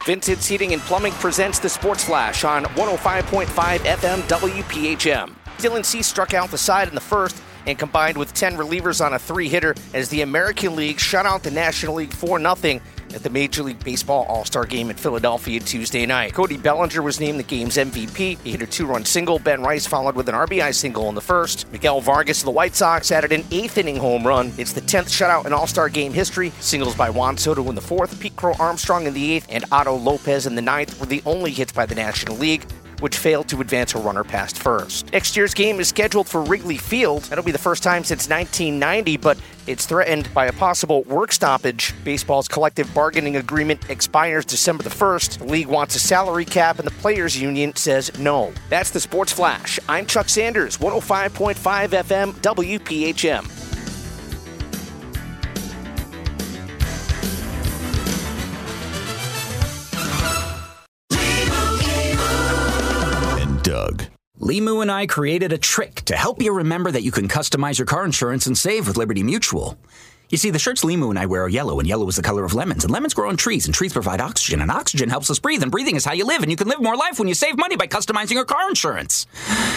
Vincent's Heating and Plumbing presents the Sports Flash on 105.5 FM WPHM. Dylan Cease struck out the side in the first and combined with 10 relievers on a 3-hitter as the American League shut out the National League 4-0 at the Major League Baseball All-Star Game in Philadelphia Tuesday night. Cody Bellinger was named the game's MVP. He hit a 2-run single. Ben Rice followed with an RBI single in the first. Miguel Vargas of the White Sox added an 8th-inning home run. It's the 10th shutout in All-Star Game history. Singles by Juan Soto in the 4th, Pete Crow Armstrong in the 8th, and Otto Lopez in the 9th were the only hits by the National League, which failed to advance a runner past first. Next year's game is scheduled for Wrigley Field. That'll be the first time since 1990, but it's threatened by a possible work stoppage. Baseball's collective bargaining agreement expires December the 1st. The league wants a salary cap, and the players' union says no. That's the Sports Flash. I'm Chuck Sanders, 105.5 FM WPHM. Doug. Limu and I created a trick to help you remember that you can customize your car insurance and save with Liberty Mutual. You see, the shirts Limu and I wear are yellow, and yellow is the color of lemons, and lemons grow on trees, and trees provide oxygen, and oxygen helps us breathe, and breathing is how you live, and you can live more life when you save money by customizing your car insurance.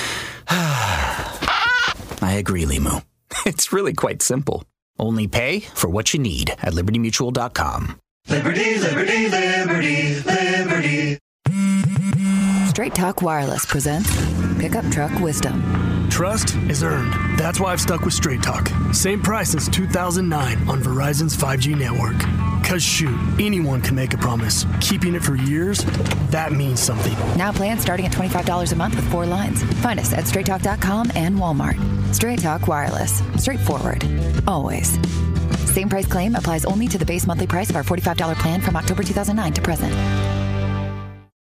I agree, Limu. It's really quite simple. Only pay for what you need at libertymutual.com. Liberty, liberty, liberty, liberty. Straight Talk Wireless presents Pickup Truck Wisdom. Trust is earned. That's why I've stuck with Straight Talk. Same price since 2009 on Verizon's 5G network. Cause shoot, anyone can make a promise. Keeping it for years, that means something. Now plans starting at $25 a month with 4 lines. Find us at straighttalk.com and Walmart. Straight Talk Wireless. Straightforward. Always. Same price claim applies only to the base monthly price of our $45 plan from October 2009 to present.